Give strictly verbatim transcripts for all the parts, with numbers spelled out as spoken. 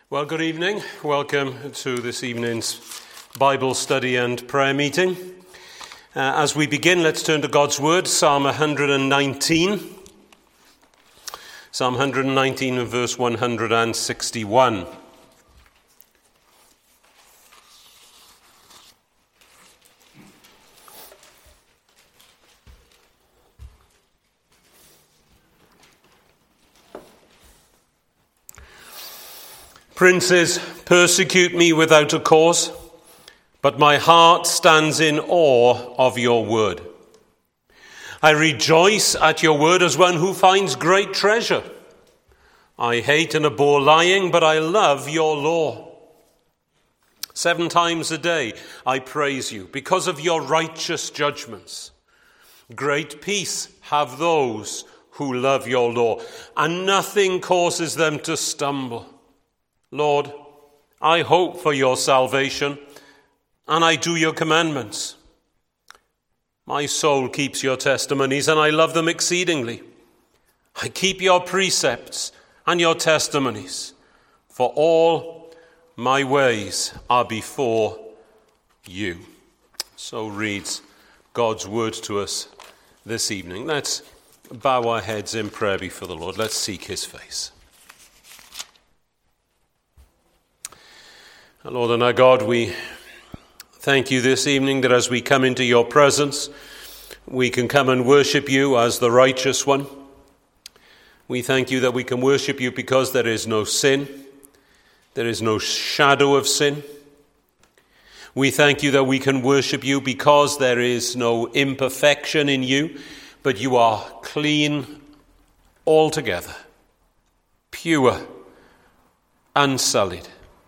Well, good evening. Welcome to this evening's Bible study and prayer meeting. Uh, as we begin, let's turn to God's Word, Psalm one hundred nineteen. Psalm one hundred nineteen and verse one hundred sixty-one. Princes persecute me without a cause, but my heart stands in awe of your word. I rejoice at your word as one who finds great treasure. I hate and abhor lying, but I love your law. Seven times a day I praise you because of your righteous judgments. Great peace have those who love your law, and nothing causes them to stumble. Lord, I hope for your salvation, and I do your commandments. My soul keeps your testimonies, and I love them exceedingly. I keep your precepts and your testimonies, for all my ways are before you. So reads God's word to us this evening. Let's bow our heads in prayer before the Lord. Let's seek his face. Our Lord and our God, we thank you this evening that as we come into your presence, we can come and worship you as the righteous one. We thank you that we can worship you because there is no sin, there is no shadow of sin. We thank you that we can worship you because there is no imperfection in you, but you are clean altogether, pure, unsullied.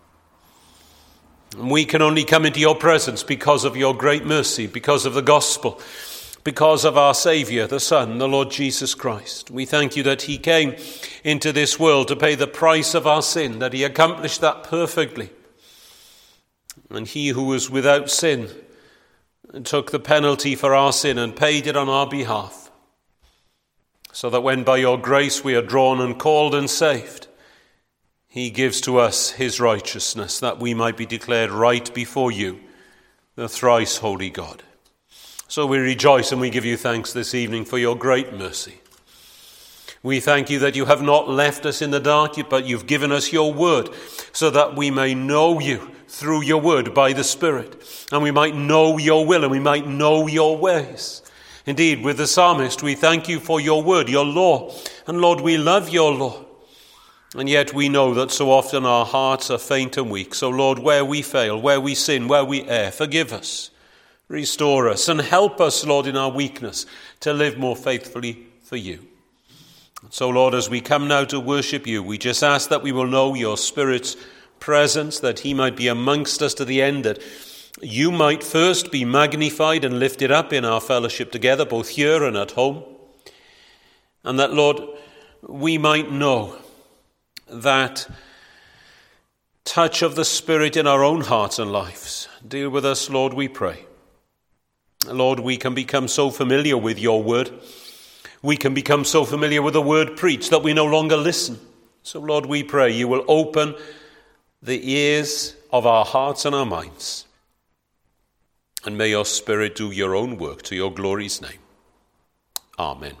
And we can only come into your presence because of your great mercy, because of the gospel, because of our Saviour, the Son, the Lord Jesus Christ. We thank you that he came into this world to pay the price of our sin, that he accomplished that perfectly. And he who was without sin took the penalty for our sin and paid it on our behalf, so that when by your grace we are drawn and called and saved, he gives to us his righteousness, that we might be declared right before you, the thrice holy God. So we rejoice and we give you thanks this evening for your great mercy. We thank you that you have not left us in the dark, but you've given us your word, so that we may know you through your word by the Spirit, and we might know your will and we might know your ways. Indeed, with the psalmist, we thank you for your word, your law. And Lord, we love your law. And yet we know that so often our hearts are faint and weak. So Lord, where we fail, where we sin, where we err, forgive us, restore us, and help us, Lord, in our weakness to live more faithfully for you. So Lord, as we come now to worship you, we just ask that we will know your Spirit's presence, that he might be amongst us to the end, that you might first be magnified and lifted up in our fellowship together, both here and at home. And that, Lord, we might know that touch of the Spirit in our own hearts and lives. Deal with us, Lord, we pray. Lord, we can become so familiar with your word. We can become so familiar with the word preached that we no longer listen. So, Lord, we pray you will open the ears of our hearts and our minds. And may your Spirit do your own work to your glory's name. Amen.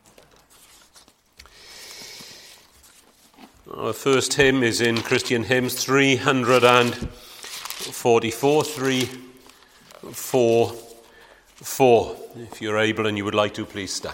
Our first hymn is in Christian Hymns three forty-four, three four four. If you're able and you would like to, please stand.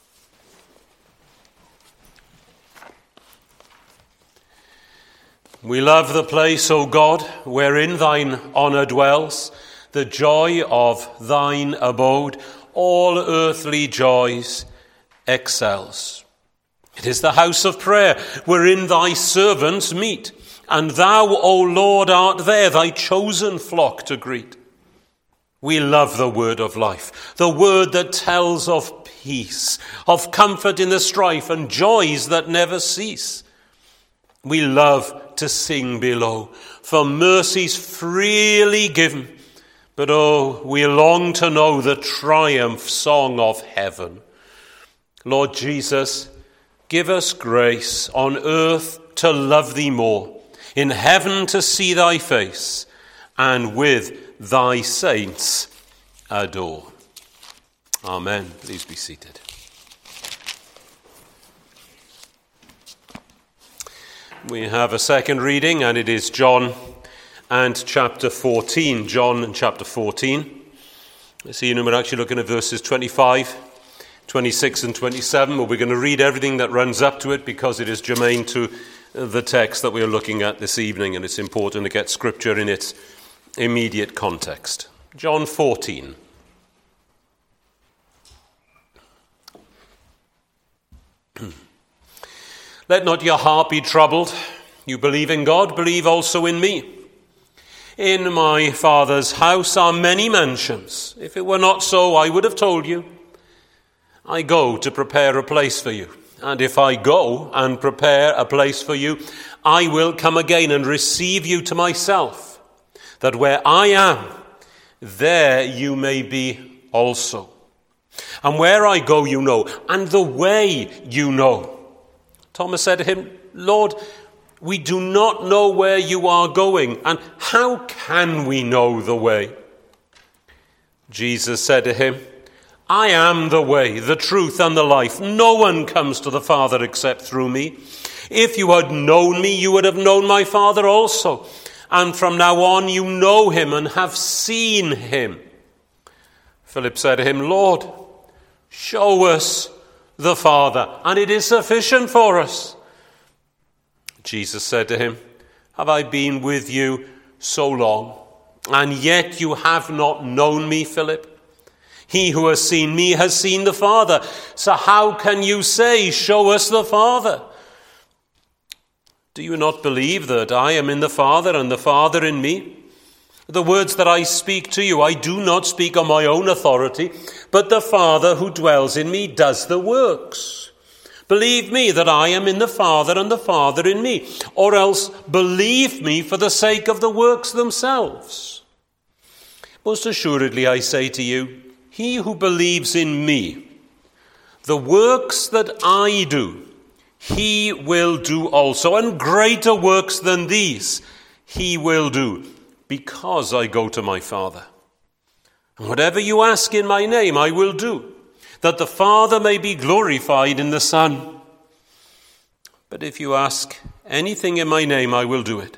We love the place, O God, wherein thine honour dwells, the joy of thine abode, all earthly joys excels. It is the house of prayer wherein thy servants meet, and thou, O Lord, art there, thy chosen flock to greet. We love the word of life, the word that tells of peace, of comfort in the strife and joys that never cease. We love to sing below, for mercies freely given, but oh, we long to know the triumph song of heaven. Lord Jesus, give us grace on earth to love thee more, in heaven to see thy face, and with thy saints adore. Amen. Please be seated. We have a second reading, and it is John and chapter fourteen. John and chapter fourteen. This evening we're actually looking at verses twenty-five, twenty-six and twenty-seven, but we're going to read everything that runs up to it because it is germane to the text that we are looking at this evening, and it's important to get scripture in its immediate context. John fourteen. Let not your heart be troubled. You believe in God, believe also in me. In my Father's house are many mansions. If it were not so, I would have told you. I go to prepare a place for you. And if I go and prepare a place for you, I will come again and receive you to myself, that where I am, there you may be also. And where I go you know, and the way you know. Thomas said to him, Lord, we do not know where you are going, and how can we know the way? Jesus said to him, I am the way, the truth, and the life. No one comes to the Father except through me. If you had known me, you would have known my Father also. And from now on you know him and have seen him. Philip said to him, Lord, show us the Father, and it is sufficient for us. Jesus said to him, have I been with you so long, and yet you have not known me, Philip? He who has seen me has seen the Father. So how can you say, show us the Father? Do you not believe that I am in the Father and the Father in me? The words that I speak to you, I do not speak on my own authority, but the Father who dwells in me does the works. Believe me that I am in the Father and the Father in me, or else believe me for the sake of the works themselves. Most assuredly I say to you, he who believes in me, the works that I do, he will do also, and greater works than these he will do, because I go to my Father. And whatever you ask in my name, I will do, that the Father may be glorified in the Son. But if you ask anything in my name, I will do it.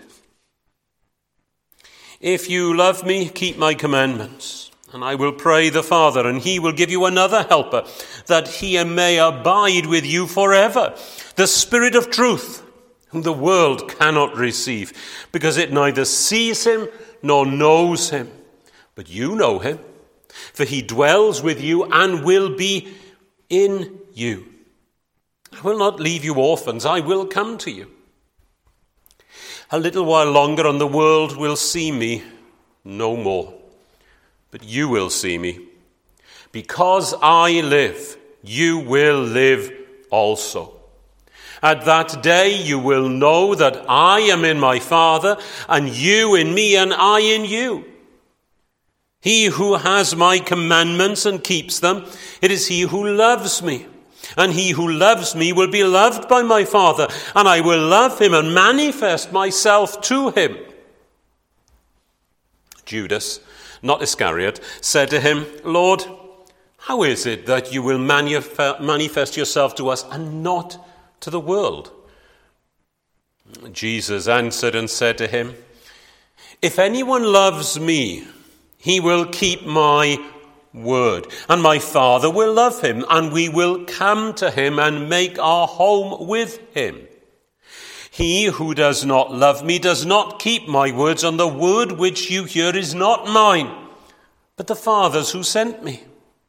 If you love me, keep my commandments, and I will pray the Father, and he will give you another helper, that he may abide with you forever, the Spirit of truth, whom the world cannot receive, because it neither sees him nor knows him. But you know him, for he dwells with you and will be in you. I will not leave you orphans, I will come to you. A little while longer and the world will see me no more. But you will see me. Because I live, you will live also. At that day you will know that I am in my Father, and you in me, and I in you. He who has my commandments and keeps them, it is he who loves me. And he who loves me will be loved by my Father, and I will love him and manifest myself to him. Judas, not Iscariot, said to him, Lord, how is it that you will manif- manifest yourself to us and not to the world? Jesus answered and said to him, if anyone loves me, he will keep my word, and my Father will love him, and we will come to him and make our home with him. He who does not love me does not keep my words, and the word which you hear is not mine, but the Father's who sent me.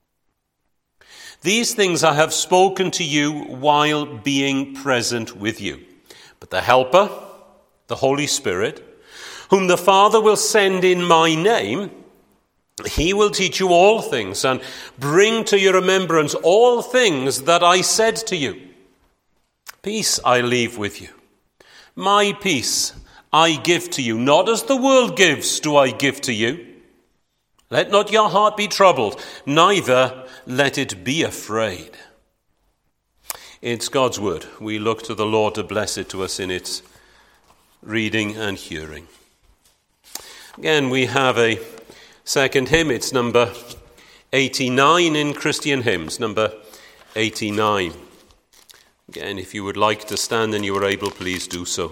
These things I have spoken to you while being present with you. But the Helper, the Holy Spirit, whom the Father will send in my name, he will teach you all things and bring to your remembrance all things that I said to you. Peace I leave with you. My peace I give to you. Not as the world gives do I give to you. Let not your heart be troubled, neither let it be afraid. It's God's word. We look to the Lord to bless it to us in its reading and hearing. Again, we have a second hymn. It's number eighty-nine in Christian Hymns, number eighty-nine. Again, if you would like to stand and you are able, please do so.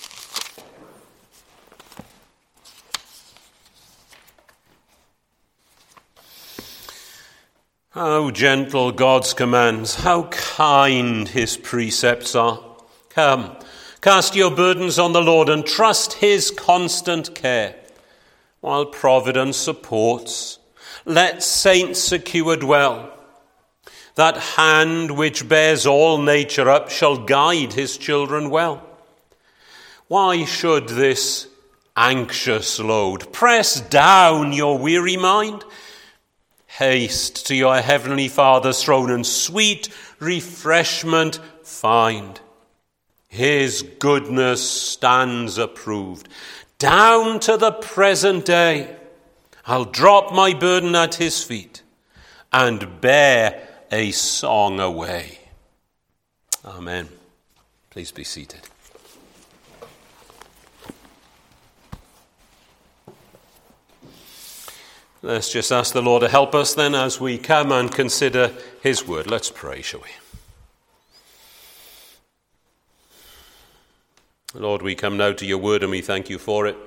How gentle God's commands, how kind his precepts are. Come, cast your burdens on the Lord and trust his constant care. While providence supports, let saints secure dwell. That hand which bears all nature up shall guide his children well. Why should this anxious load press down your weary mind? Haste to your heavenly Father's throne and sweet refreshment find. His goodness stands approved. Down to the present day, I'll drop my burden at his feet and bear a song away. Amen. Please be seated. Let's just ask the Lord to help us then as we come and consider his word. Let's pray, shall we? Lord, we come now to your word and we thank you for it.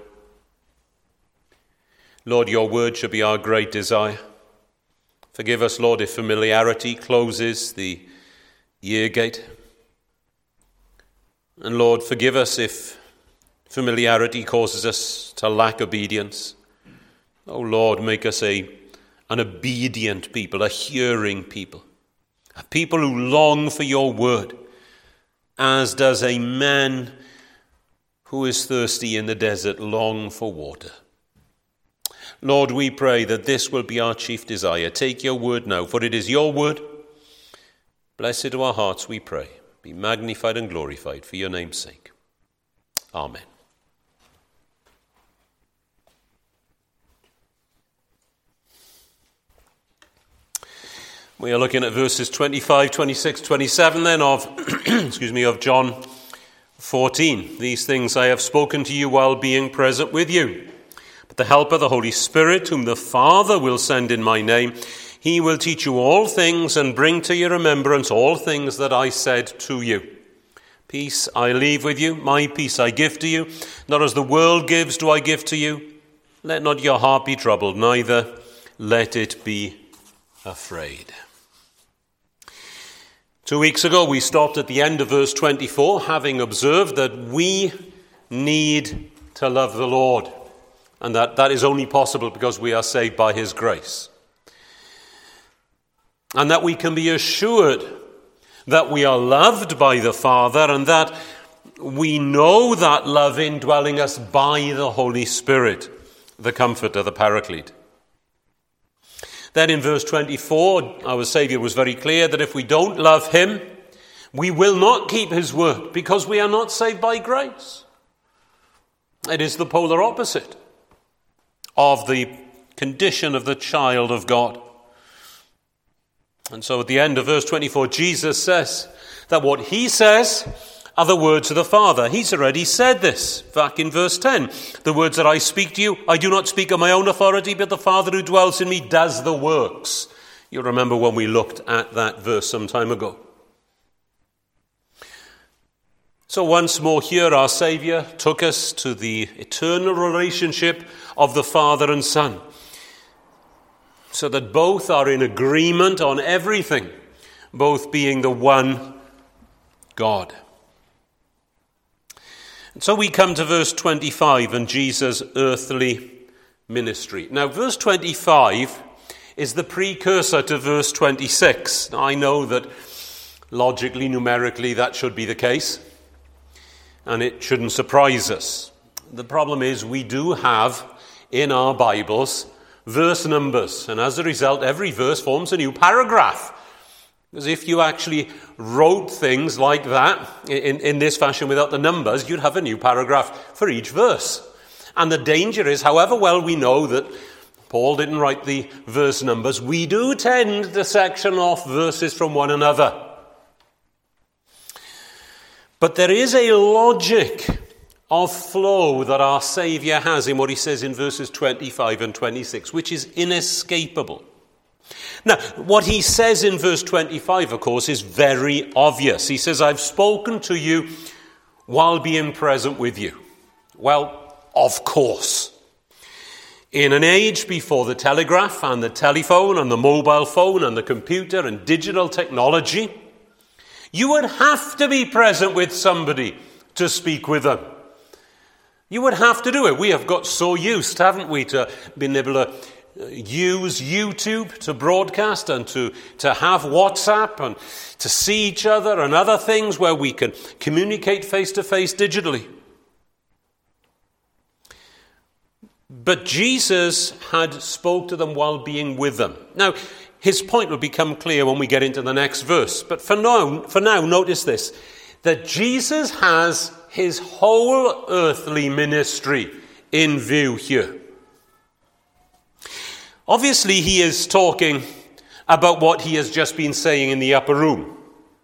Lord, your word should be our great desire. Forgive us, Lord, if familiarity closes the ear gate. And Lord, forgive us if familiarity causes us to lack obedience. Oh Lord, make us a, an obedient people, a hearing people, a people who long for your word, as does a man who is thirsty in the desert long for water. Lord, we pray that this will be our chief desire. Take your word now, for it is your word. Bless it to our hearts, we pray. Be magnified and glorified for your name's sake. Amen. We are looking at verses twenty-five, twenty-six, twenty-seven then of, excuse me, of John fourteen. These things I have spoken to you while being present with you. But the Helper, the Holy Spirit, whom the Father will send in my name, he will teach you all things and bring to your remembrance all things that I said to you. Peace I leave with you, my peace I give to you. Not as the world gives do I give to you. Let not your heart be troubled, neither let it be afraid. Two weeks ago, we stopped at the end of verse twenty-four, having observed that we need to love the Lord, and that that is only possible because we are saved by his grace. And that we can be assured that we are loved by the Father, and that we know that love indwelling us by the Holy Spirit, the Comforter, the Paraclete. Then in verse twenty-four, our Saviour was very clear that if we don't love him, we will not keep his word because we are not saved by grace. It is the polar opposite of the condition of the child of God. And so at the end of verse twenty-four, Jesus says that what he says are the words of the Father. He's already said this back in verse ten. The words that I speak to you, I do not speak on my own authority, but the Father who dwells in me does the works. You'll remember when we looked at that verse some time ago. So once more here, our Saviour took us to the eternal relationship of the Father and Son, so that both are in agreement on everything, both being the one God. And so we come to verse twenty-five and Jesus' earthly ministry. Now, verse twenty-five is the precursor to verse twenty-six. Now, I know that logically, numerically, that should be the case, and it shouldn't surprise us. The problem is we do have in our Bibles verse numbers, and as a result, every verse forms a new paragraph. Because if you actually wrote things like that in, in this fashion without the numbers, you'd have a new paragraph for each verse. And the danger is, however well we know that Paul didn't write the verse numbers, we do tend to section off verses from one another. But there is a logic of flow that our Saviour has in what he says in verses twenty-five and twenty-six, which is inescapable. Now, what he says in verse twenty-five, of course, is very obvious. He says, I've spoken to you while being present with you. Well, of course. In an age before the telegraph and the telephone and the mobile phone and the computer and digital technology, you would have to be present with somebody to speak with them. You would have to do it. We have got so used, haven't we, to being able to use YouTube to broadcast and to, to have WhatsApp and to see each other and other things where we can communicate face-to-face digitally. But Jesus had spoke to them while being with them. Now, his point will become clear when we get into the next verse. But for now, for now, notice this, that Jesus has his whole earthly ministry in view here. Obviously, he is talking about what he has just been saying in the upper room.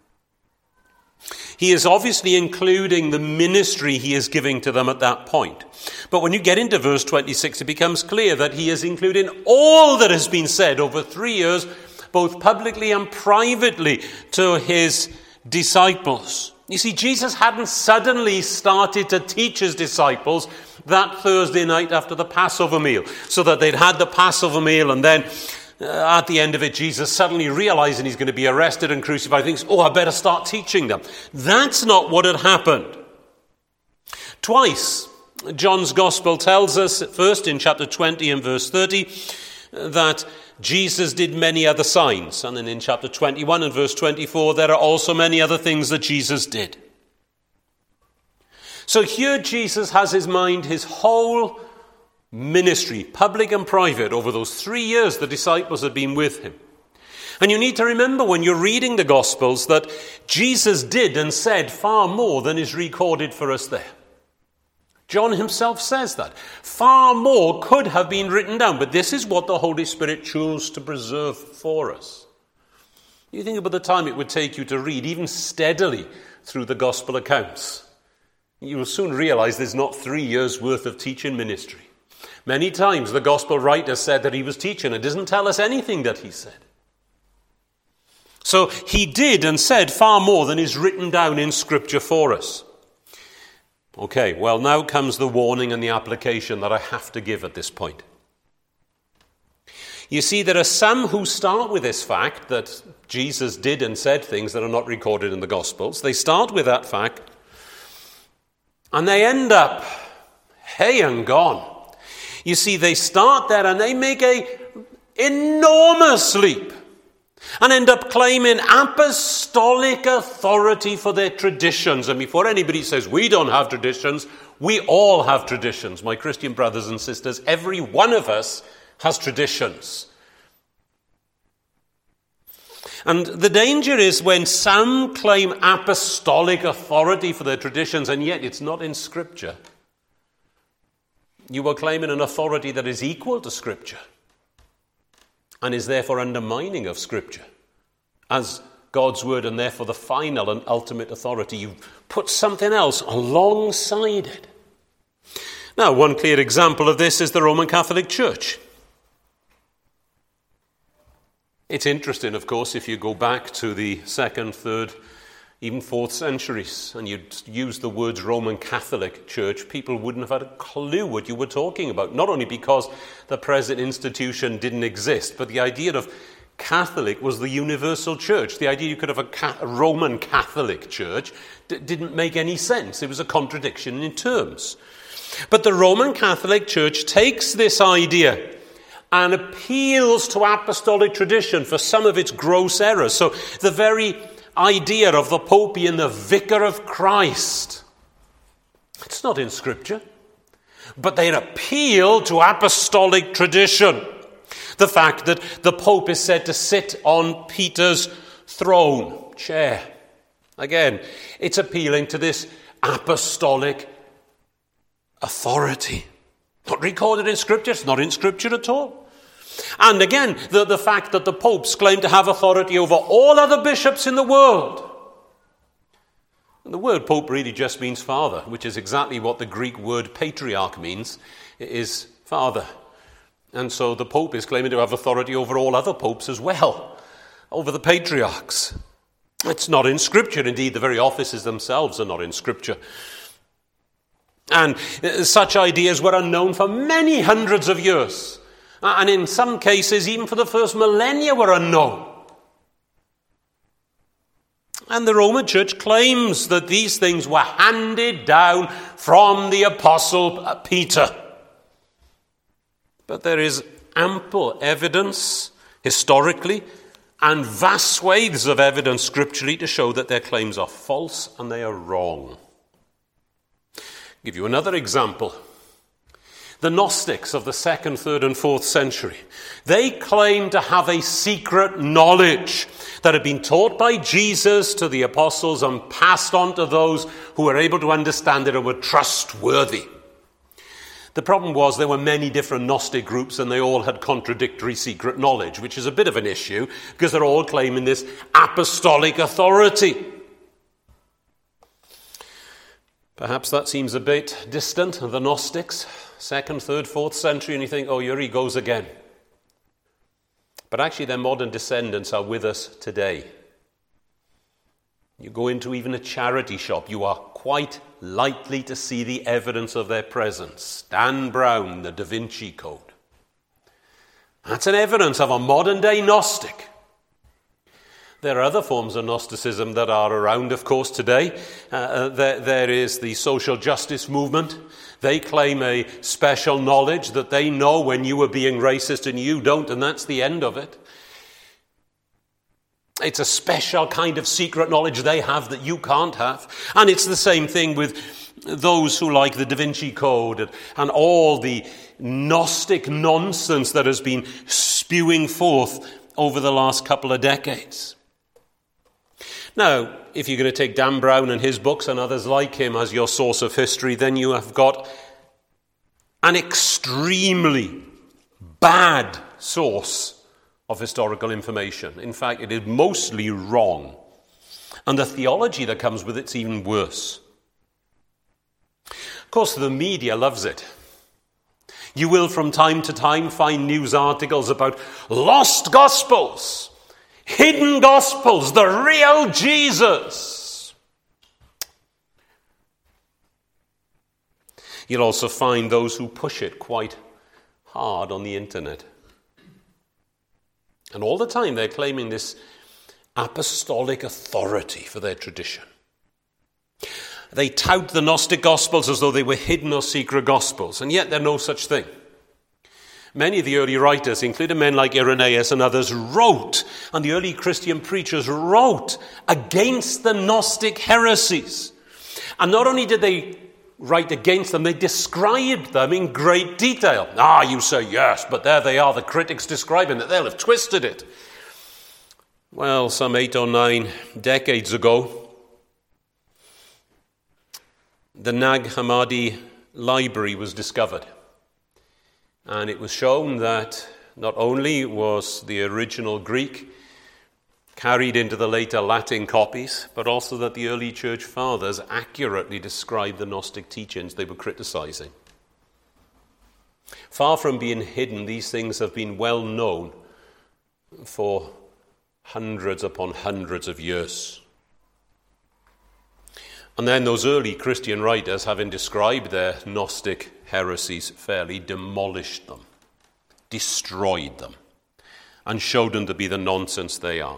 He is obviously including the ministry he is giving to them at that point. But when you get into verse twenty-six, it becomes clear that he is including all that has been said over three years, both publicly and privately, to his disciples. You see, Jesus hadn't suddenly started to teach his disciples that Thursday night after the Passover meal, so that they'd had the Passover meal and then uh, at the end of it, Jesus suddenly realizing he's going to be arrested and crucified thinks, oh, I better start teaching them. That's not what had happened. Twice, John's Gospel tells us, first in chapter twenty and verse thirty, that Jesus did many other signs. And then in chapter twenty-one and verse twenty-four, there are also many other things that Jesus did. So here Jesus has in mind his whole ministry, public and private, over those three years the disciples had been with him. And you need to remember when you're reading the Gospels that Jesus did and said far more than is recorded for us there. John himself says that. Far more could have been written down, but this is what the Holy Spirit chose to preserve for us. You think about the time it would take you to read, even steadily, through the Gospel accounts. You will soon realize there's not three years' worth of teaching ministry. Many times the Gospel writer said that he was teaching. It doesn't tell us anything that he said. So he did and said far more than is written down in Scripture for us. Okay, well, now comes the warning and the application that I have to give at this point. You see, there are some who start with this fact that Jesus did and said things that are not recorded in the Gospels. They start with that fact, and they end up, hey and gone. You see, they start there and they make a enormous leap and end up claiming apostolic authority for their traditions. And before anybody says, we don't have traditions, we all have traditions. My Christian brothers and sisters, every one of us has traditions. And the danger is when some claim apostolic authority for their traditions, and yet it's not in Scripture. You are claiming an authority that is equal to Scripture and is therefore undermining of Scripture as God's word and therefore the final and ultimate authority. You put something else alongside it. Now, one clear example of this is the Roman Catholic Church. It's interesting, of course, if you go back to the second, third, even fourth centuries, and you'd use the words Roman Catholic Church, people wouldn't have had a clue what you were talking about. Not only because the present institution didn't exist, but the idea of Catholic was the universal church. The idea you could have a, Ca- a Roman Catholic Church d- didn't make any sense. It was a contradiction in terms. But the Roman Catholic Church takes this idea and appeals to apostolic tradition for some of its gross errors. So the very idea of the Pope being the vicar of Christ, it's not in Scripture. But they appeal to apostolic tradition. The fact that the Pope is said to sit on Peter's throne, chair. Again, it's appealing to this apostolic authority. Not recorded in Scripture, it's not in Scripture at all. And again, the, the fact that the popes claim to have authority over all other bishops in the world. The word pope really just means father, which is exactly what the Greek word patriarch means. It is father. And so the pope is claiming to have authority over all other popes as well, over the patriarchs. It's not in Scripture. Indeed, the very offices themselves are not in Scripture. And such ideas were unknown for many hundreds of years. And in some cases, even for the first millennia, were unknown. And the Roman Church claims that these things were handed down from the Apostle Peter. But there is ample evidence, historically, and vast swathes of evidence scripturally to show that their claims are false and they are wrong. I'll give you another example. The Gnostics of the second, third, and fourth century, they claimed to have a secret knowledge that had been taught by Jesus to the apostles and passed on to those who were able to understand it and were trustworthy. The problem was there were many different Gnostic groups and they all had contradictory secret knowledge, which is a bit of an issue because they're all claiming this apostolic authority. Perhaps that seems a bit distant, the Gnostics, second, third, fourth century, and you think, oh, here he goes again. But actually their modern descendants are with us today. You go into even a charity shop, you are quite likely to see the evidence of their presence. Dan Brown, the Da Vinci Code. That's an evidence of a modern day Gnostic. There are other forms of Gnosticism that are around, of course, today. Uh, there, there is the social justice movement. They claim a special knowledge that they know when you are being racist and you don't, and that's the end of it. It's a special kind of secret knowledge they have that you can't have. And it's the same thing with those who like the Da Vinci Code and, and all the Gnostic nonsense that has been spewing forth over the last couple of decades. Now, if you're going to take Dan Brown and his books and others like him as your source of history, then you have got an extremely bad source of historical information. In fact, it is mostly wrong. And the theology that comes with it is even worse. Of course, the media loves it. You will from time to time find news articles about lost gospels, hidden gospels, the real Jesus. You'll also find those who push it quite hard on the internet. And all the time they're claiming this apostolic authority for their tradition. They tout the Gnostic Gospels as though they were hidden or secret Gospels, and yet they're no such thing. Many of the early writers, including men like Irenaeus and others, wrote, and the early Christian preachers wrote against the Gnostic heresies. And not only did they write against them, they described them in great detail. Ah, you say yes, but there they are, the critics describing it. They'll have twisted it. Well, some eight or nine decades ago, the Nag Hammadi library was discovered. And it was shown that not only was the original Greek carried into the later Latin copies, but also that the early church fathers accurately described the Gnostic teachings they were criticizing. Far from being hidden, these things have been well known for hundreds upon hundreds of years. And then those early Christian writers, having described their Gnostic heresies fairly, demolished them, destroyed them, and showed them to be the nonsense they are.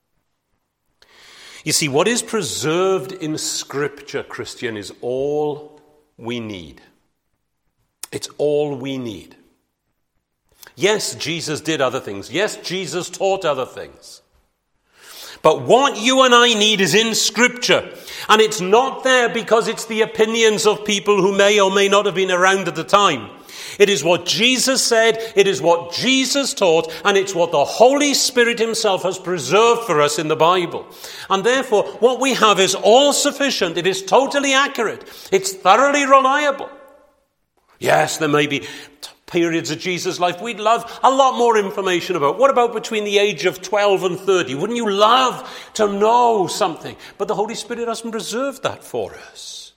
You see, what is preserved in Scripture, Christian, is all we need. It's all we need. Yes, Jesus did other things. Yes, Jesus taught other things. But what you and I need is in Scripture. And it's not there because it's the opinions of people who may or may not have been around at the time. It is what Jesus said, it is what Jesus taught, and it's what the Holy Spirit himself has preserved for us in the Bible. And therefore, what we have is all sufficient. It is totally accurate. It's thoroughly reliable. Yes, there may be periods of Jesus' life we'd love a lot more information about. What about between the age of twelve and thirty? Wouldn't you love to know something? But the Holy Spirit hasn't preserved that for us.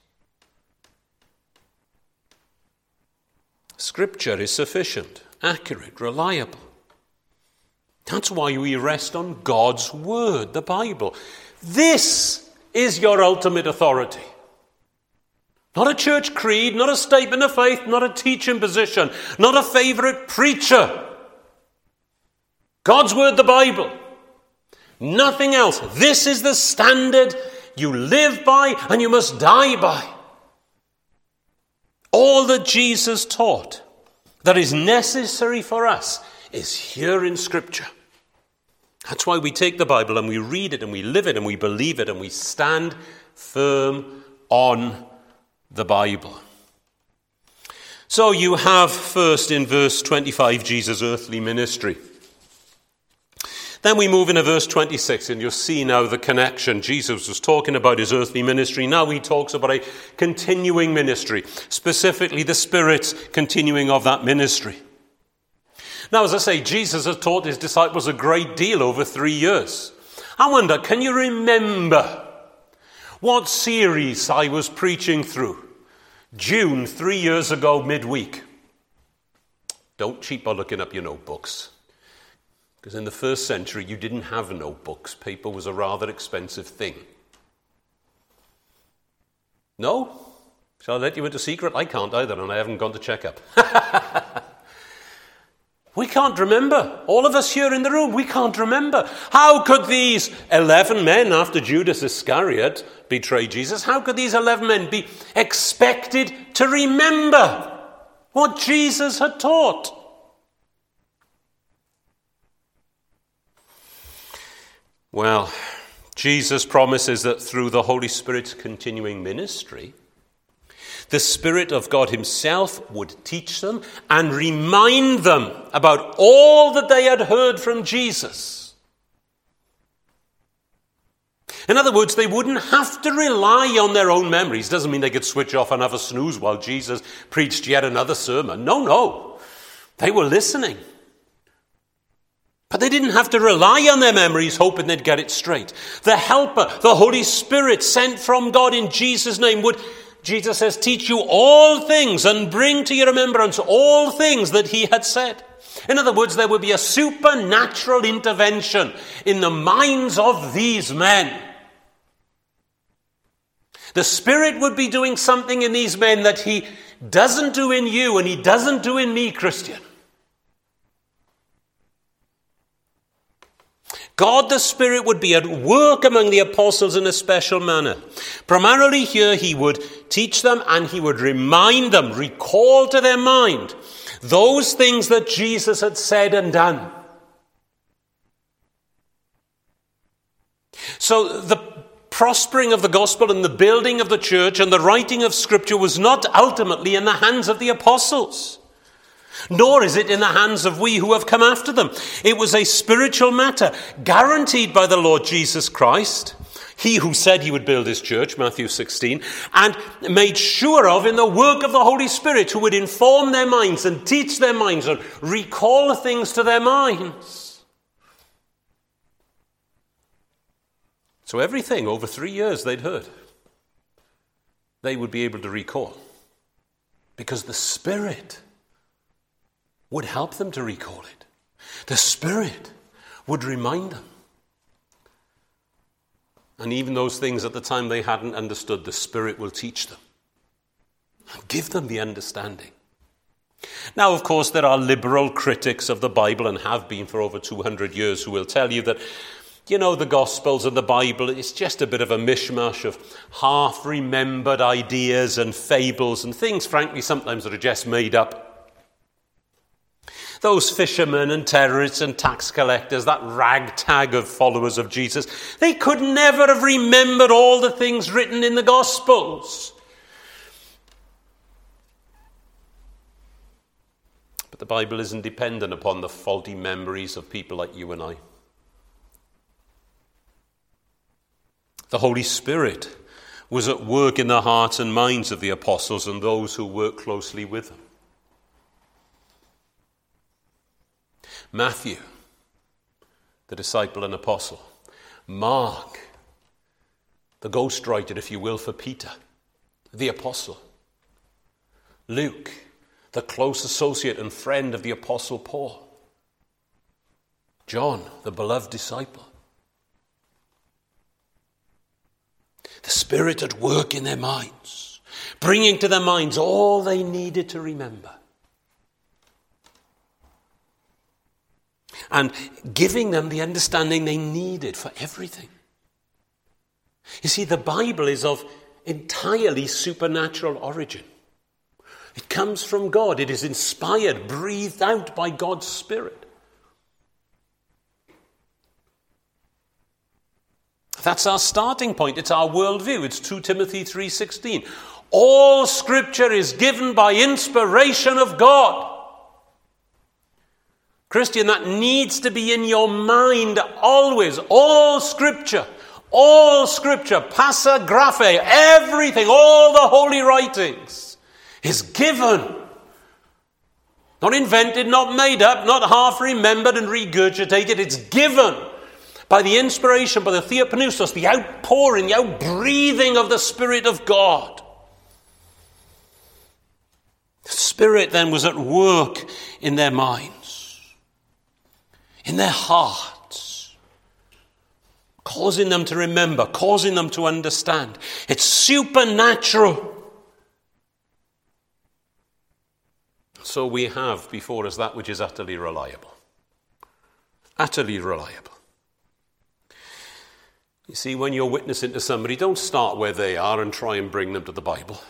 Scripture is sufficient, accurate, reliable. That's why we rest on God's word, the Bible. This is your ultimate authority. Not a church creed, not a statement of faith, not a teaching position, not a favorite preacher. God's word, the Bible. Nothing else. This is the standard you live by and you must die by. All that Jesus taught that is necessary for us is here in Scripture. That's why we take the Bible and we read it and we live it and we believe it and we stand firm on the Bible. So you have first in verse twenty-five Jesus' earthly ministry. Then we move into verse twenty-six and you'll see now the connection. Jesus was talking about his earthly ministry. Now he talks about a continuing ministry, specifically the Spirit's continuing of that ministry. Now, as I say, Jesus has taught his disciples a great deal over three years. I wonder, can you remember what series I was preaching through June three years ago midweek? Don't cheat by looking up your notebooks. Because in the first century, you didn't have notebooks. Paper was a rather expensive thing. No? Shall I let you into secret? I can't either, and I haven't gone to check up. We can't remember. All of us here in the room, we can't remember. How could these eleven men, after Judas Iscariot betrayed Jesus, how could these eleven men be expected to remember what Jesus had taught? Well, Jesus promises that through the Holy Spirit's continuing ministry, the Spirit of God himself would teach them and remind them about all that they had heard from Jesus. In other words, they wouldn't have to rely on their own memories. Doesn't mean they could switch off and have a snooze while Jesus preached yet another sermon. No, no. They were listening. But they didn't have to rely on their memories hoping they'd get it straight. The Helper, the Holy Spirit sent from God in Jesus' name would, Jesus says, teach you all things and bring to your remembrance all things that he had said. In other words, there would be a supernatural intervention in the minds of these men. The Spirit would be doing something in these men that he doesn't do in you and he doesn't do in me, Christian. God the Spirit would be at work among the apostles in a special manner. Primarily here he would teach them and he would remind them, recall to their mind those things that Jesus had said and done. So the prospering of the gospel and the building of the church and the writing of Scripture was not ultimately in the hands of the apostles. Nor is it in the hands of we who have come after them. It was a spiritual matter, guaranteed by the Lord Jesus Christ, he who said he would build his church, Matthew sixteen, and made sure of in the work of the Holy Spirit, who would inform their minds and teach their minds and recall things to their minds. So everything over three years they'd heard, they would be able to recall, because the Spirit would help them to recall it. The Spirit would remind them. And even those things at the time they hadn't understood, the Spirit will teach them and give them the understanding. Now, of course, there are liberal critics of the Bible and have been for over two hundred years who will tell you that, you know, the Gospels and the Bible is just a bit of a mishmash of half-remembered ideas and fables and things, frankly, sometimes that are just made up. Those fishermen and terrorists and tax collectors, that ragtag of followers of Jesus, they could never have remembered all the things written in the Gospels. But the Bible isn't dependent upon the faulty memories of people like you and I. The Holy Spirit was at work in the hearts and minds of the apostles and those who worked closely with them. Matthew, the disciple and apostle. Mark, the ghostwriter, if you will, for Peter, the apostle. Luke, the close associate and friend of the apostle Paul. John, the beloved disciple. The Spirit at work in their minds, bringing to their minds all they needed to remember. And giving them the understanding they needed for everything. You see, the Bible is of entirely supernatural origin. It comes from God. It is inspired, breathed out by God's Spirit. That's our starting point. It's our worldview. It's Second Timothy three sixteen. All Scripture is given by inspiration of God. Christian, that needs to be in your mind always. All Scripture, all Scripture, passa graphe, everything, all the holy writings is given. Not invented, not made up, not half remembered and regurgitated. It's given by the inspiration, by the theopneustos, the outpouring, the outbreathing of the Spirit of God. The Spirit then was at work in their minds, in their hearts, causing them to remember, causing them to understand. It's supernatural. So we have before us that which is utterly reliable. Utterly reliable. You see, when you're witnessing to somebody, don't start where they are and try and bring them to the Bible.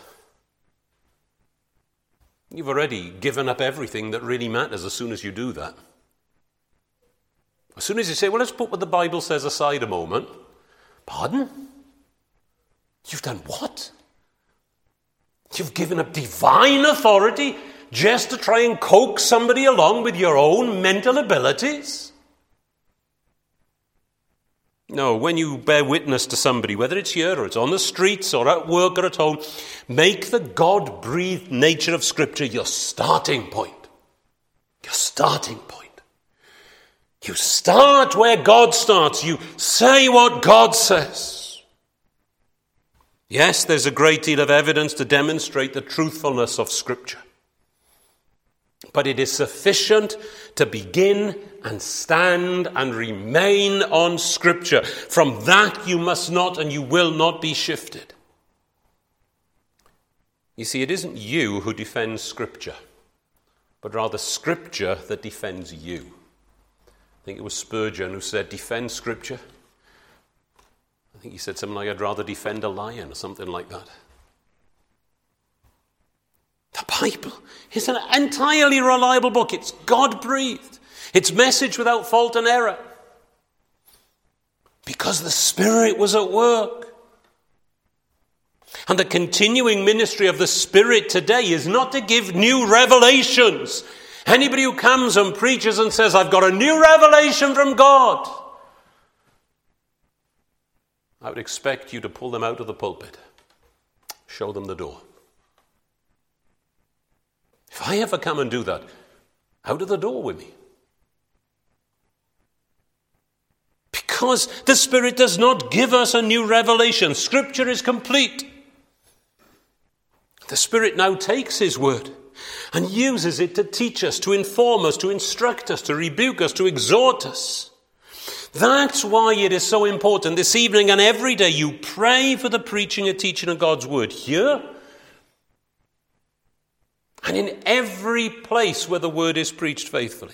You've already given up everything that really matters as soon as you do that. As soon as you say, well, let's put what the Bible says aside a moment. Pardon? You've done what? You've given up divine authority just to try and coax somebody along with your own mental abilities? No, when you bear witness to somebody, whether it's here or it's on the streets or at work or at home, make the God-breathed nature of Scripture your starting point. Your starting point. You start where God starts. You say what God says. Yes, there's a great deal of evidence to demonstrate the truthfulness of Scripture. But it is sufficient to begin and stand and remain on Scripture. From that you must not and you will not be shifted. You see, it isn't you who defends Scripture, but rather Scripture that defends you. I think it was Spurgeon who said, defend Scripture. I think he said something like, I'd rather defend a lion or something like that. The Bible is an entirely reliable book. It's God-breathed. It's message without fault and error. Because the Spirit was at work. And the continuing ministry of the Spirit today is not to give new revelations. Anybody who comes and preaches and says, I've got a new revelation from God, I would expect you to pull them out of the pulpit. Show them the door. If I ever come and do that, out of the door with me. Because the Spirit does not give us a new revelation. Scripture is complete. The Spirit now takes His word and uses it to teach us, to inform us, to instruct us, to rebuke us, to exhort us. That's why it is so important this evening and every day you pray for the preaching and teaching of God's word here and in every place where the word is preached faithfully.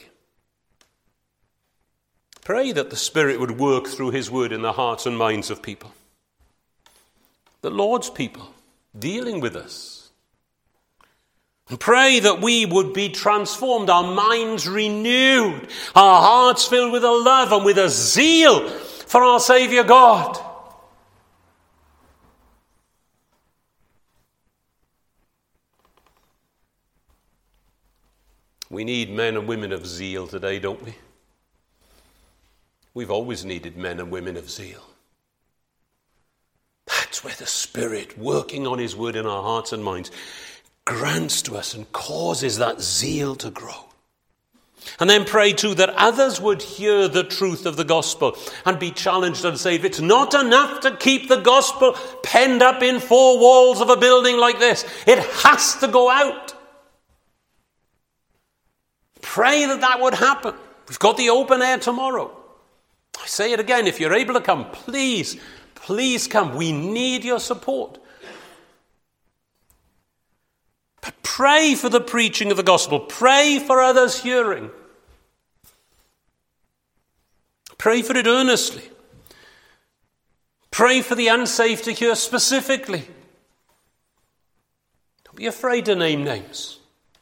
Pray that the Spirit would work through His word in the hearts and minds of people. The Lord's people dealing with us. And pray that we would be transformed, our minds renewed, our hearts filled with a love and with a zeal for our Saviour God. We need men and women of zeal today, don't we? We've always needed men and women of zeal. That's where the Spirit, working on His word in our hearts and minds, grants to us and causes that zeal to grow. And then pray too that others would hear the truth of the gospel and be challenged and say, if it's not enough to keep the gospel penned up in four walls of a building like this, it has to go out. Pray that that would happen. We've got the open air tomorrow. I say it again, if you're able to come, please, please come. We need your support. But pray for the preaching of the gospel. Pray for others hearing. Pray for it earnestly. Pray for the unsaved to hear specifically. Don't be afraid to name names.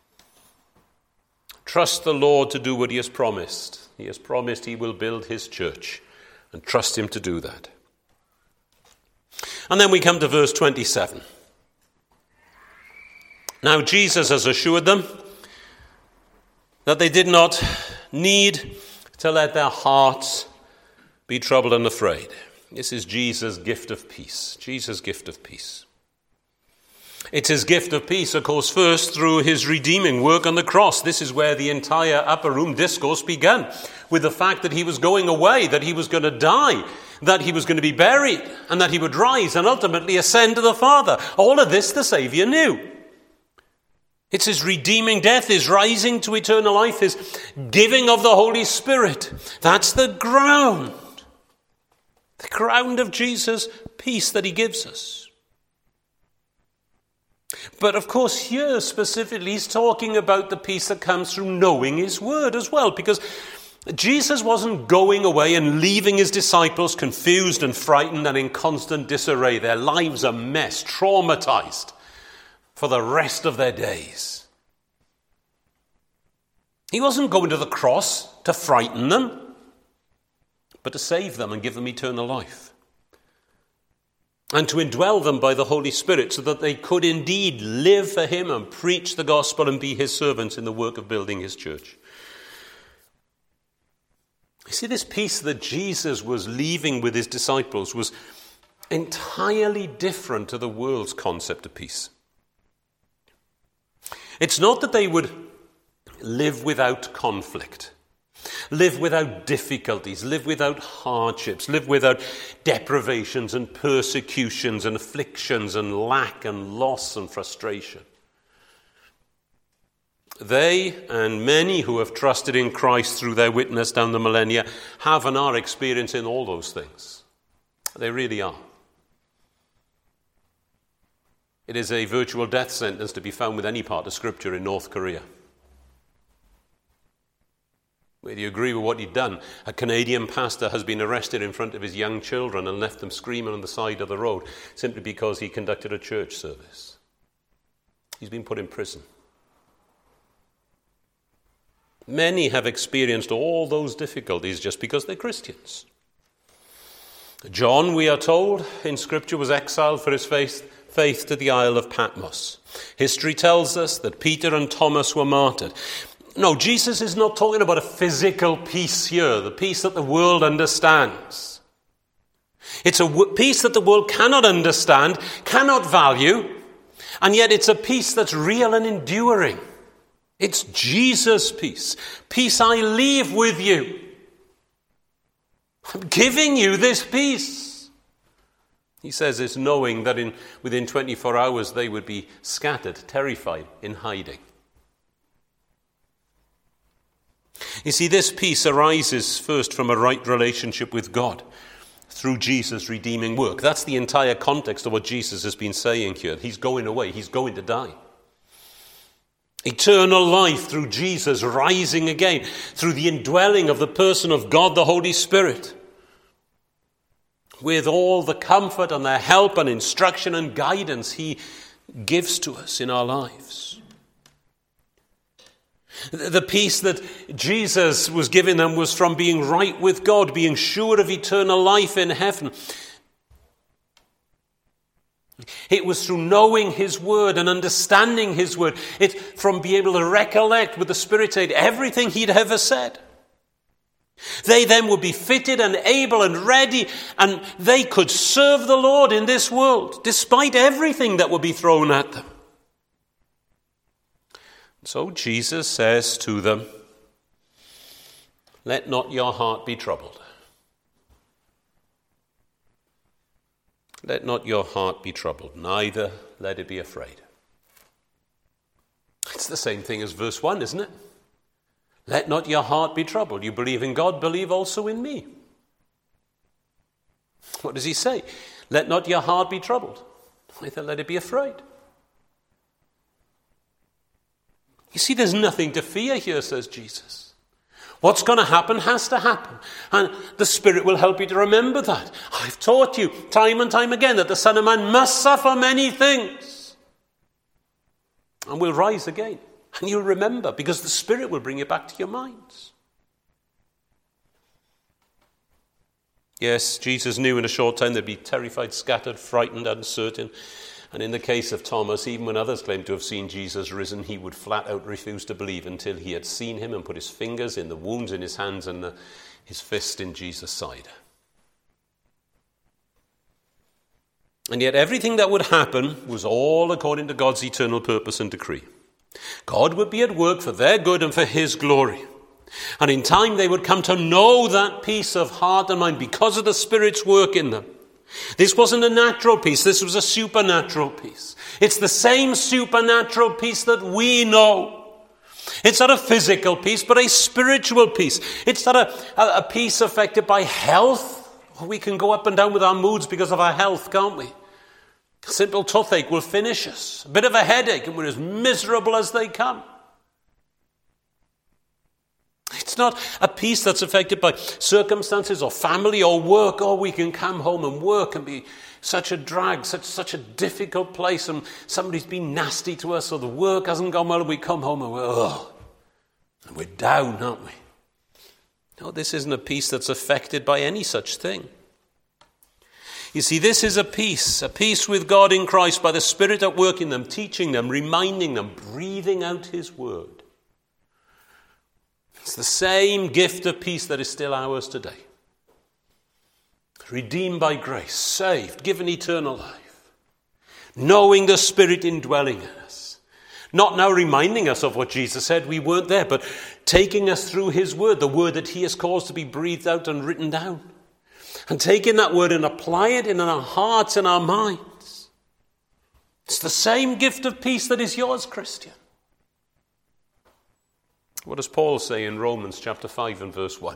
Trust the Lord to do what he has promised. He has promised he will build his church, and trust him to do that. And then we come to verse twenty-seven. Now Jesus has assured them that they did not need to let their hearts be troubled and afraid. This is Jesus' gift of peace. Jesus' gift of peace. It's his gift of peace, of course, first through his redeeming work on the cross. This is where the entire upper room discourse began, with the fact that he was going away, that he was going to die, that he was going to be buried, and that he would rise and ultimately ascend to the Father. All of this the Saviour knew. It's his redeeming death, his rising to eternal life, his giving of the Holy Spirit. That's the ground. The ground of Jesus' peace that he gives us. But of course here specifically he's talking about the peace that comes through knowing his word as well. Because Jesus wasn't going away and leaving his disciples confused and frightened and in constant disarray. Their lives a mess, traumatized for the rest of their days. He wasn't going to the cross to frighten them, but to save them and give them eternal life. And to indwell them by the Holy Spirit so that they could indeed live for him and preach the gospel and be his servants in the work of building his church. You see, this peace that Jesus was leaving with his disciples was entirely different to the world's concept of peace. It's not that they would live without conflict, live without difficulties, live without hardships, live without deprivations and persecutions and afflictions and lack and loss and frustration. They and many who have trusted in Christ through their witness down the millennia have and are experiencing all those things. They really are. It is a virtual death sentence to be found with any part of Scripture in North Korea. Whether you agree with what he'd done, a Canadian pastor has been arrested in front of his young children and left them screaming on the side of the road simply because he conducted a church service. He's been put in prison. Many have experienced all those difficulties just because they're Christians. John, we are told in Scripture, was exiled for his faith, faith to the Isle of Patmos. History tells us that Peter and Thomas were martyred. No, Jesus is not talking about a physical peace here, the peace that the world understands. It's a w- peace that the world cannot understand, cannot value, and yet it's a peace that's real and enduring. It's Jesus' peace. Peace I leave with you. I'm giving you this peace. He says it's knowing that in within twenty-four hours they would be scattered, terrified, in hiding. You see, this peace arises first from a right relationship with God through Jesus' redeeming work. That's the entire context of what Jesus has been saying here. He's going away. He's going to die. Eternal life through Jesus rising again, through the indwelling of the person of God, the Holy Spirit, with all the comfort and the help and instruction and guidance he gives to us in our lives. The peace that Jesus was giving them was from being right with God, being sure of eternal life in heaven. It was through knowing his word and understanding his word. It from being able to recollect with the Spirit's aid everything he'd ever said. They then would be fitted and able and ready, and they could serve the Lord in this world, despite everything that would be thrown at them. So Jesus says to them, Let not your heart be troubled. Let not your heart be troubled, neither let it be afraid. It's the same thing as verse one, isn't it? Let not your heart be troubled. You believe in God, believe also in me. What does he say? Let not your heart be troubled, neither let it be afraid. You see, there's nothing to fear here, says Jesus. What's going to happen has to happen. And the Spirit will help you to remember that. I've taught you time and time again that the Son of Man must suffer many things and will rise again. And you'll remember, because the Spirit will bring it back to your minds. Yes, Jesus knew in a short time they'd be terrified, scattered, frightened, uncertain. And in the case of Thomas, even when others claimed to have seen Jesus risen, he would flat out refuse to believe until he had seen him and put his fingers in the wounds in his hands and the, his fist in Jesus' side. And yet everything that would happen was all according to God's eternal purpose and decree. God would be at work for their good and for his glory. And in time they would come to know that peace of heart and mind because of the Spirit's work in them. This wasn't a natural peace, this was a supernatural peace. It's the same supernatural peace that we know. It's not a physical peace, but a spiritual peace. It's not a, a, a peace affected by health. We can go up and down with our moods because of our health, can't we? A simple toothache will finish us. A bit of a headache and we're as miserable as they come. It's not a peace that's affected by circumstances or family or work. Oh, we can come home and work and be such a drag, such such a difficult place, and somebody's been nasty to us, or the work hasn't gone well, and we come home and we're, oh, and we're down, aren't we? No, this isn't a peace that's affected by any such thing. You see, this is a peace, a peace with God in Christ by the Spirit at work in them, teaching them, reminding them, breathing out his word. It's the same gift of peace that is still ours today. Redeemed by grace, saved, given eternal life. Knowing the Spirit indwelling in us. Not now reminding us of what Jesus said, we weren't there, but taking us through his word, the word that he has caused to be breathed out and written down. And taking that word and apply it in our hearts and our minds. It's the same gift of peace that is yours, Christian. What does Paul say in Romans chapter five and verse one?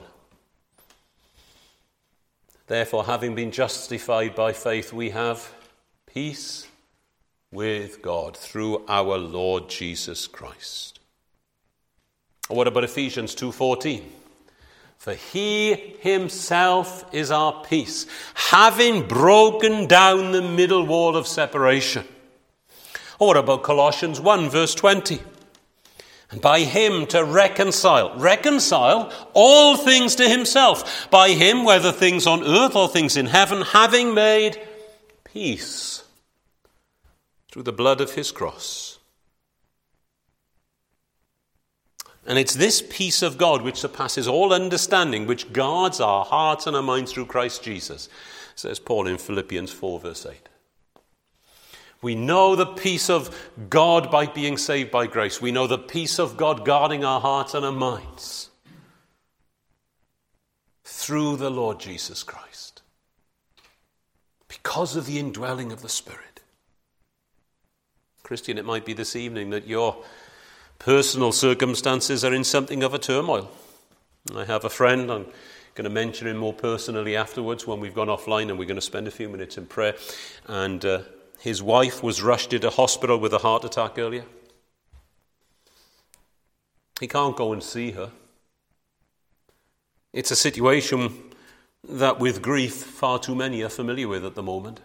Therefore, having been justified by faith, we have peace with God through our Lord Jesus Christ. Or what about Ephesians two fourteen? For he himself is our peace, having broken down the middle wall of separation. Or what about Colossians one verse twenty? And by him to reconcile, reconcile all things to himself. By him, whether things on earth or things in heaven, having made peace through the blood of his cross. And it's this peace of God which surpasses all understanding, which guards our hearts and our minds through Christ Jesus, says Paul in Philippians four verse eight. We know the peace of God by being saved by grace. We know the peace of God guarding our hearts and our minds through the Lord Jesus Christ, because of the indwelling of the Spirit. Christian, it might be this evening that your personal circumstances are in something of a turmoil. I have a friend, I'm going to mention him more personally afterwards when we've gone offline, and we're going to spend a few minutes in prayer. And uh, his wife was rushed into hospital with a heart attack earlier. He can't go and see her. It's a situation that with grief far too many are familiar with at the moment.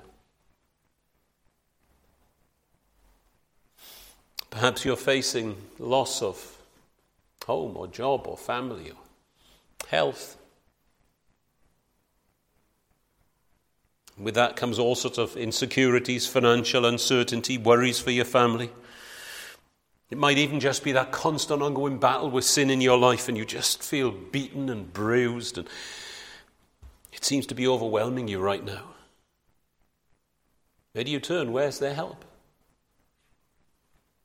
Perhaps you're facing loss of home or job or family or health. With that comes all sorts of insecurities, financial uncertainty, worries for your family. It might even just be that constant ongoing battle with sin in your life, and you just feel beaten and bruised, and it seems to be overwhelming you right now. Where do you turn? Where's their help?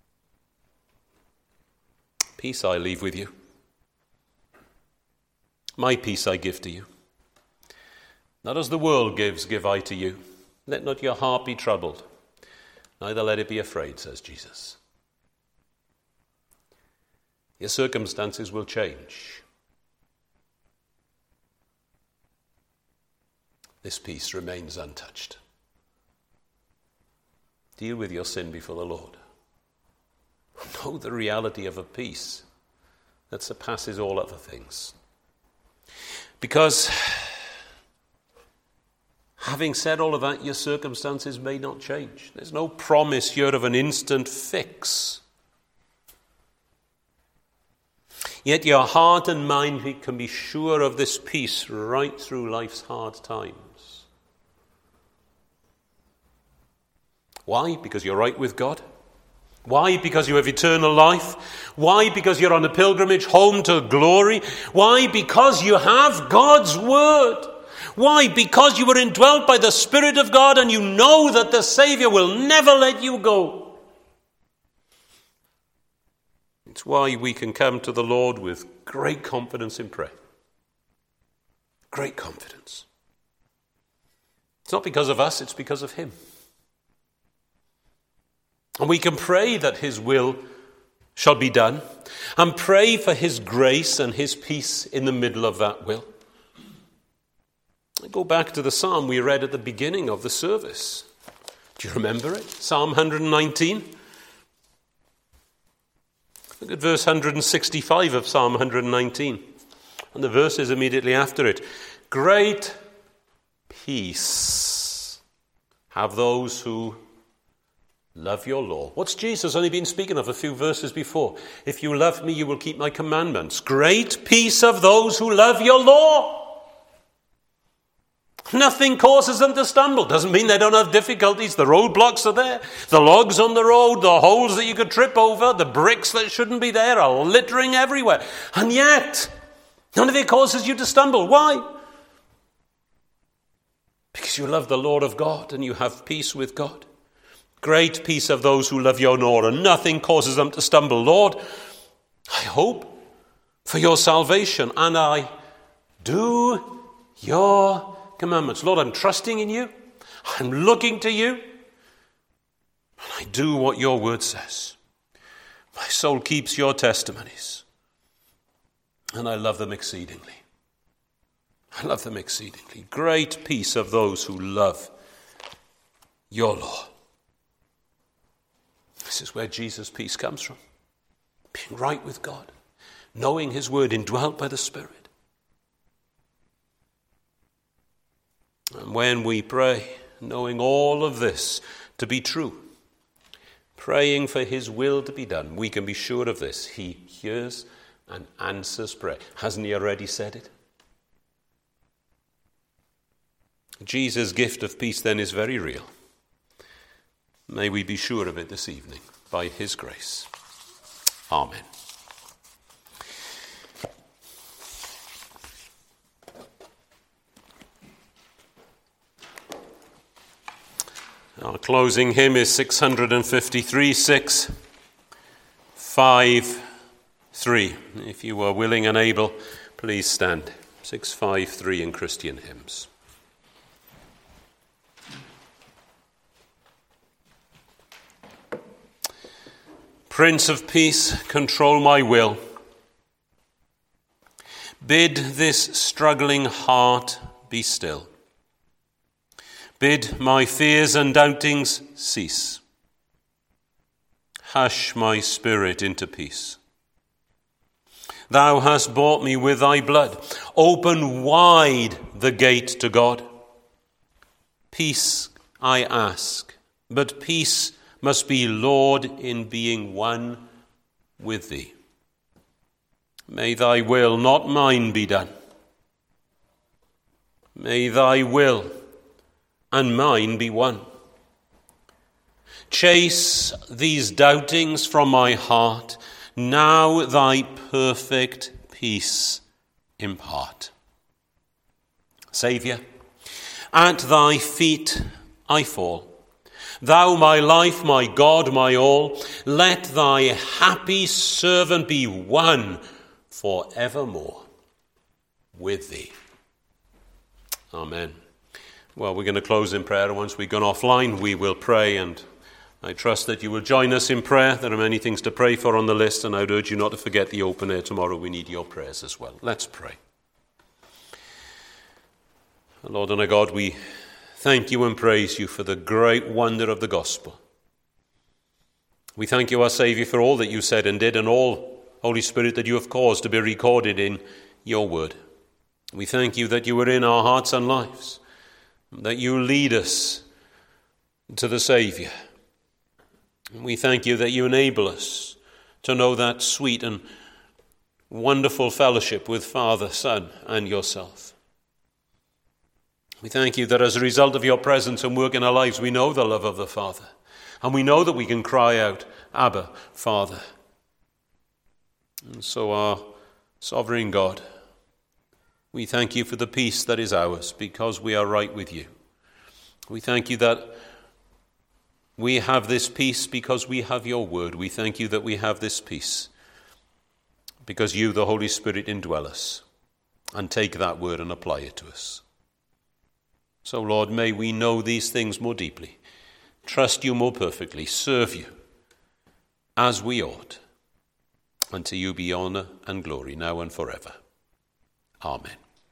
Peace I leave with you. My peace I give to you. Not as the world gives, give I to you. Let not your heart be troubled, neither let it be afraid, says Jesus. Your circumstances will change. This peace remains untouched. Deal with your sin before the Lord. Know the reality of a peace that surpasses all other things. Because, having said all of that, your circumstances may not change. There's no promise here of an instant fix. Yet your heart and mind can be sure of this peace right through life's hard times. Why? Because you're right with God. Why? Because you have eternal life. Why? Because you're on a pilgrimage home to glory. Why? Because you have God's word. Why? Because you were indwelt by the Spirit of God and you know that the Savior will never let you go. It's why we can come to the Lord with great confidence in prayer. Great confidence. It's not because of us, it's because of Him. And we can pray that His will shall be done and pray for His grace and His peace in the middle of that will. I go back to the psalm we read at the beginning of the service. Do you remember it? Psalm one nineteen. Look at verse one sixty-five of Psalm one nineteen. And the verse is immediately after it. Great peace have those who love your law. What's Jesus only been speaking of a few verses before? If you love me, you will keep my commandments. Great peace of those who love your law. Nothing causes them to stumble. Doesn't mean they don't have difficulties. The roadblocks are there. The logs on the road, the holes that you could trip over, the bricks that shouldn't be there are littering everywhere. And yet, none of it causes you to stumble. Why? Because you love the Lord of God and you have peace with God. Great peace of those who love your law, and nothing causes them to stumble. Lord, I hope for your salvation, and I do your commandments. Lord, I'm trusting in you. I'm looking to you. And I do what your word says. My soul keeps your testimonies. And I love them exceedingly. I love them exceedingly. Great peace of those who love your law. This is where Jesus' peace comes from. Being right with God. Knowing his word, indwelt by the Spirit. And when we pray, knowing all of this to be true, praying for his will to be done, we can be sure of this. He hears and answers prayer. Hasn't he already said it? Jesus' gift of peace then is very real. May we be sure of it this evening by his grace. Amen. Our closing hymn is six fifty-three, six five three. If you are willing and able, please stand. six five three in Christian Hymns. Prince of Peace, control my will. Bid this struggling heart be still. Bid my fears and doubtings cease. Hush my spirit into peace. Thou hast bought me with thy blood. Open wide the gate to God. Peace I ask, but peace must be, Lord, in being one with thee. May thy will, not mine, be done. May thy will and mine be one. Chase these doubtings from my heart. Now thy perfect peace impart. Saviour, at thy feet I fall. Thou, my life, my God, my all, let thy happy servant be one for evermore. with thee. Amen. Well, we're going to close in prayer. Once we've gone offline, we will pray, and I trust that you will join us in prayer. There are many things to pray for on the list, and I would urge you not to forget the open air tomorrow. We need your prayers as well. Let's pray. Lord and our God, we thank you and praise you for the great wonder of the gospel. We thank you, our Saviour, for all that you said and did, and all, Holy Spirit, that you have caused to be recorded in your word. We thank you that you are in our hearts and lives, that you lead us to the Saviour. We thank you that you enable us to know that sweet and wonderful fellowship with Father, Son, and yourself. We thank you that as a result of your presence and work in our lives, we know the love of the Father. And we know that we can cry out, Abba, Father. And so our sovereign God, we thank you for the peace that is ours because we are right with you. We thank you that we have this peace because we have your word. We thank you that we have this peace because you, the Holy Spirit, indwell us and take that word and apply it to us. So, Lord, may we know these things more deeply, trust you more perfectly, serve you as we ought. And to you be honour and glory now and forever. Amen.